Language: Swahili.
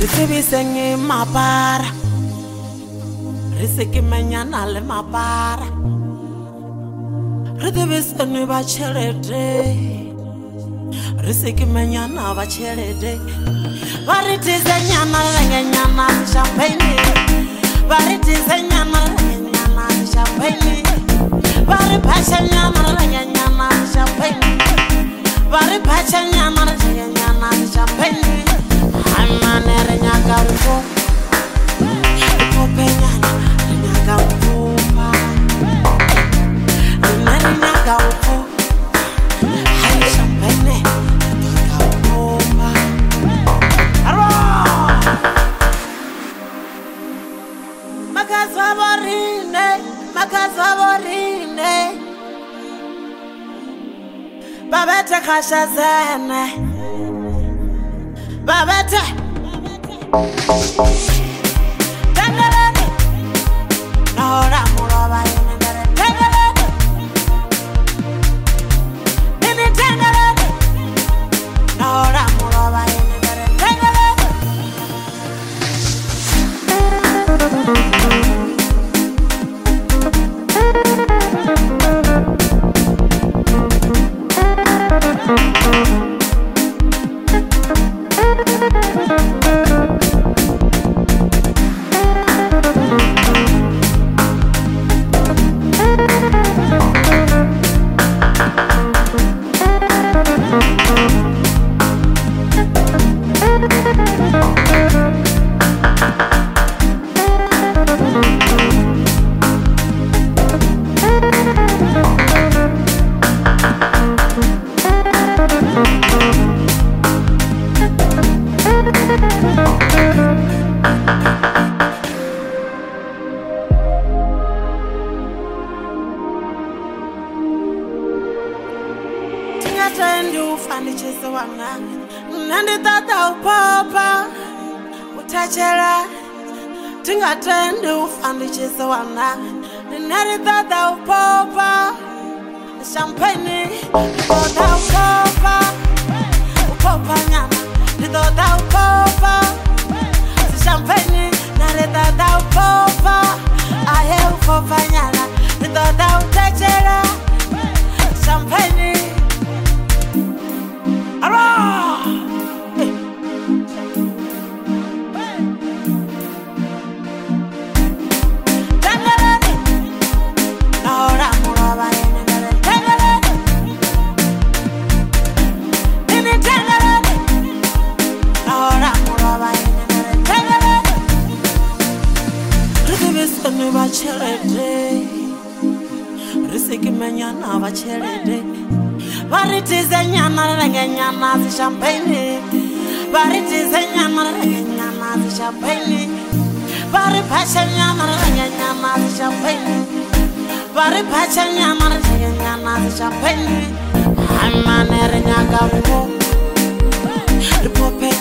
Risibi sengi mapara Risiki menyana le mapara Risibi sengi bachelede Risiki menyana bachelede Varitize nyana lenge nyana champagne Varitize nyana lenge nyana champagne Varipasha nyana lenge nyana champagne Varipacha nyana lenge nyana champagne Amanere nyaka uko Uko nyaka uko Amanere nyaka uko Hai champagne Nyaka uko Arro Makazwa borine Babete kasha zene Babete Tengelene Nora muroba yenegere Tengelene Nini tengelene Nora muroba yenegere Tengelene Tingatendu fanichese wanga Nandi tata upapa Utachera Tingatendu fanichese wanga Nandi tata upapa Champagne Tata upapa Upapa nyama Tata upapa Champagne Nandi tata upapa Aye upapa nyama Tata utachera Champagne Risiki menyana bachelede Varitize nyana lenge nyana champagne Varitize nyana lenge nyana champagne Varipasha nyana lenge nyana champagne Varipasha nyana lenge nyana champagne Amanere nyaka uko Ripope